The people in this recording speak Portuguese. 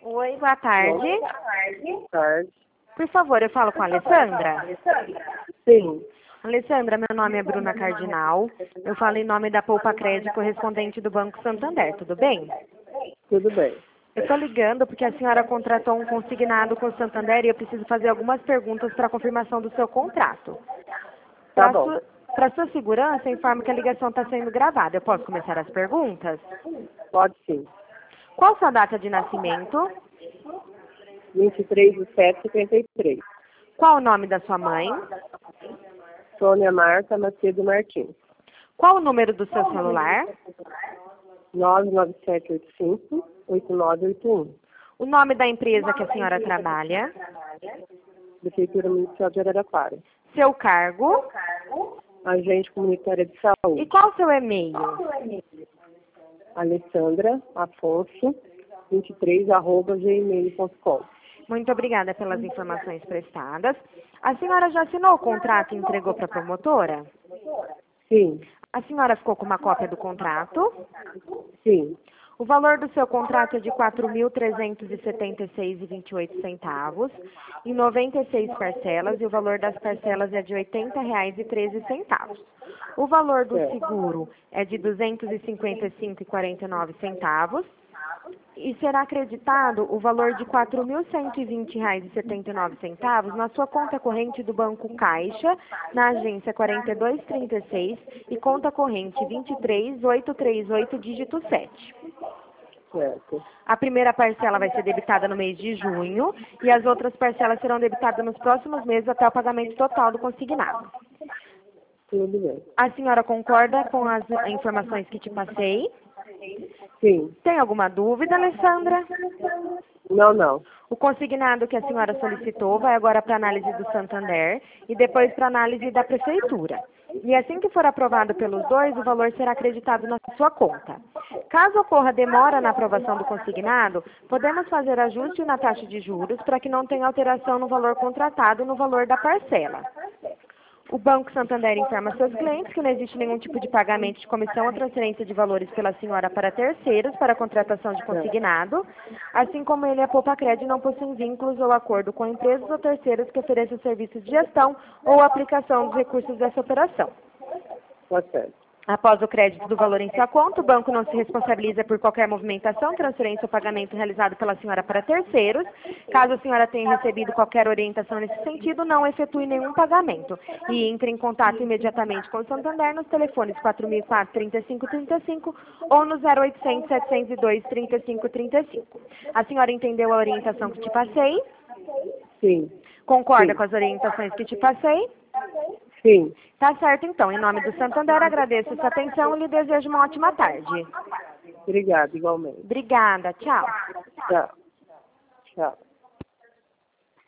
Oi, boa tarde. Boa tarde. Por favor, eu falo com a Alessandra. Sim, Alessandra, meu nome é Bruna Cardinal. Eu falo em nome da Poupa Crédito, correspondente do Banco Santander, tudo bem? tudo bem. Eu estou ligando porque a senhora contratou um consignado com o Santander e eu preciso fazer algumas perguntas para confirmação do seu contrato. Tá bom. Para sua segurança, informo que a ligação está sendo gravada. Eu posso começar as perguntas? Pode sim. Qual sua data de nascimento? 23/7/73. Qual o nome da sua mãe? Sônia Marta Macedo Martins. Qual o número do seu celular? 99785-8981. O nome da empresa que a senhora trabalha? Prefeitura Municipal de Araraquara. Seu cargo? Agente comunitária de E saúde. qual o seu e-mail? Alessandra Afonso 23@gmail.com. Muito obrigada pelas informações prestadas. A senhora já assinou o contrato e entregou para a promotora? Sim, A senhora ficou com uma cópia do contrato? sim, O valor do seu contrato é de R$ 4.376,28, em 96 parcelas, e o valor das parcelas é de R$ 80,13. O valor do seguro é de R$ 255,49, e será acreditado o valor de R$ 4.120,79 na sua conta corrente do Banco Caixa, na agência 4236 e conta corrente 23838, dígito 7. certo. A primeira parcela vai ser debitada no mês de junho e as outras parcelas serão debitadas nos próximos meses até o pagamento total do consignado. Tudo bem. A senhora concorda com as informações que te passei? Sim. Tem alguma dúvida, Alessandra? Não. O consignado que a senhora solicitou vai agora para análise do Santander e depois para análise da Prefeitura. E assim que for aprovado pelos dois, o valor será acreditado na sua conta. Caso ocorra demora na aprovação do consignado, podemos fazer ajuste na taxa de juros para que não tenha alteração no valor contratado e no valor da parcela. O Banco Santander informa seus clientes que não existe nenhum tipo de pagamento de comissão ou transferência de valores pela senhora para terceiros para a contratação de consignado, assim como ele e a Poupa Crédito não possuem vínculos ou acordo com empresas ou terceiros que ofereçam serviços de gestão ou aplicação dos recursos dessa operação. Tá certo. Após o crédito do valor em sua conta, o banco não se responsabiliza por qualquer movimentação, transferência ou pagamento realizado pela senhora para terceiros. Caso a senhora tenha recebido qualquer orientação nesse sentido, não efetue nenhum pagamento e entre em contato imediatamente com o Santander nos telefones 4004-3535 ou no 0800 702 3535. A senhora entendeu a orientação que te passei? Sim. Concorda Sim. com as orientações que te passei? Sim. Tá certo, então. Em nome do Santander, agradeço a sua atenção e lhe desejo uma ótima tarde. Obrigada, igualmente. Obrigada. Tchau. Tchau. Tchau.